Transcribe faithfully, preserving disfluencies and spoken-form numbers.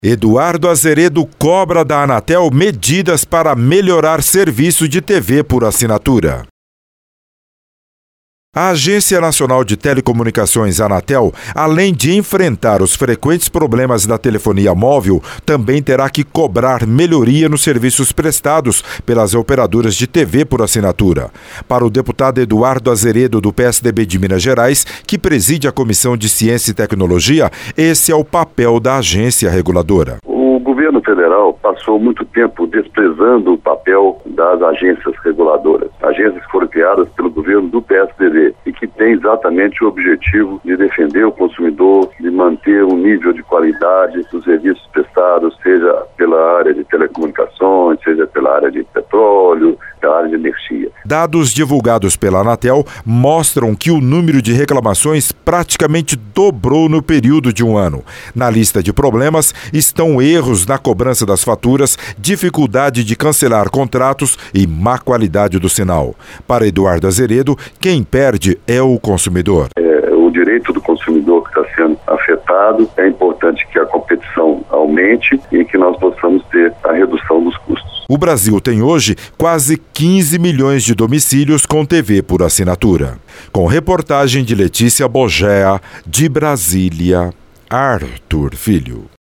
Eduardo Azeredo cobra da Anatel medidas para melhorar serviço de T V por assinatura. A Agência Nacional de Telecomunicações, Anatel, além de enfrentar os frequentes problemas da telefonia móvel, também terá que cobrar melhoria nos serviços prestados pelas operadoras de T V por assinatura. Para o deputado Eduardo Azeredo, do P S D B de Minas Gerais, que preside a Comissão de Ciência e Tecnologia, esse é o papel da agência reguladora. O governo federal passou muito tempo desprezando o papel das agências reguladoras. Agências que foram criadas pelo governo do P S D B e que têm exatamente o objetivo de defender o consumidor, de manter um nível de qualidade dos serviços prestados, seja pela área de telecomunicações, seja pela área de petróleo, pela área de energia. Dados divulgados pela Anatel mostram que o número de reclamações praticamente dobrou no período de um ano. Na lista de problemas estão erros na cobrança das faturas, dificuldade de cancelar contratos e má qualidade do sinal. Para Eduardo Azeredo, quem perde é o consumidor. É, o direito do consumidor que está sendo afetado, é importante que a competição aumente e que nós possamos ter a redução dos custos. O Brasil tem hoje quase quinze milhões de domicílios com T V por assinatura. Com reportagem de Letícia Bogea, de Brasília, Arthur Filho.